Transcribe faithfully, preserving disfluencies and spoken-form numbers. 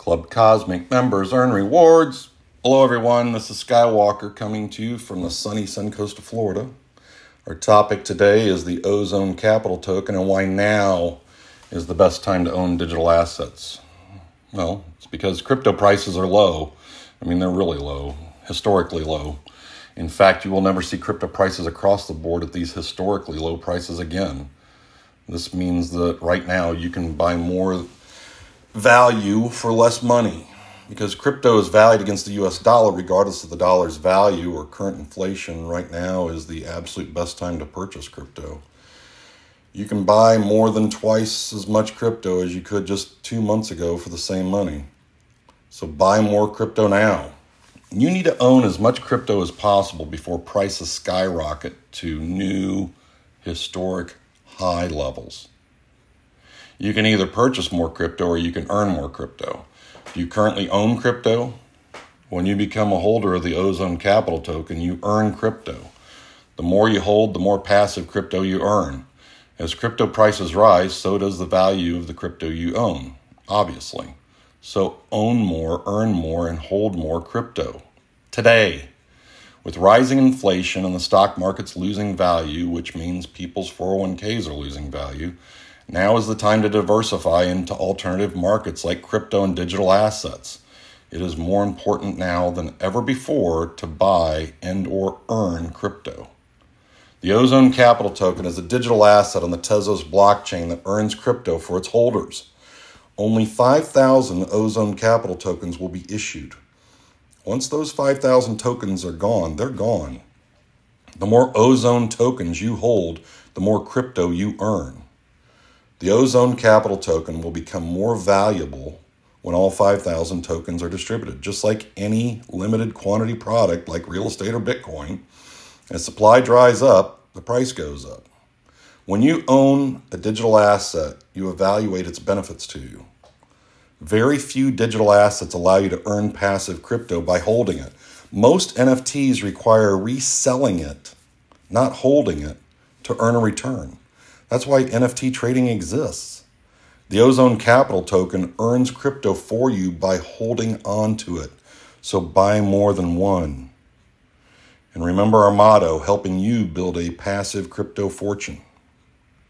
Club Cosmic members earn rewards. Hello everyone, this is Skywalker coming to you from the sunny Suncoast of Florida. Our topic today is the Ozone Capital Token and why now is the best time to own digital assets. Well, it's because crypto prices are low. I mean, they're really low, historically low. In fact, you will never see crypto prices across the board at these historically low prices again. This means that right now you can buy more value for less money because crypto is valued against the U S dollar regardless of the dollar's value or current inflation. Right now is the absolute best time to purchase crypto. You can buy more than twice as much crypto as you could just two months ago for the same money. So buy more crypto now. You need to own as much crypto as possible before prices skyrocket to new historic high levels. You can either purchase more crypto or you can earn more crypto. If you currently own crypto, when you become a holder of the Ozone Capital Token, you earn crypto. The more you hold, the more passive crypto you earn. As crypto prices rise, so does the value of the crypto you own, obviously. So own more, earn more, and hold more crypto. Today, with rising inflation and the stock market's losing value, which means people's four oh one k's are losing value, now is the time to diversify into alternative markets like crypto and digital assets. It is more important now than ever before to buy and or earn crypto. The Ozone Capital Token is a digital asset on the Tezos blockchain that earns crypto for its holders. Only five thousand Ozone Capital Tokens will be issued. Once those five thousand tokens are gone, they're gone. The more Ozone tokens you hold, the more crypto you earn. The Ozone Capital Token will become more valuable when all five thousand tokens are distributed. Just like any limited quantity product like real estate or Bitcoin, as supply dries up, the price goes up. When you own a digital asset, you evaluate its benefits to you. Very few digital assets allow you to earn passive crypto by holding it. Most N F Ts require reselling it, not holding it, to earn a return. That's why N F T trading exists. The Ozone Capital Token earns crypto for you by holding on to it. So buy more than one. And remember our motto, helping you build a passive crypto fortune.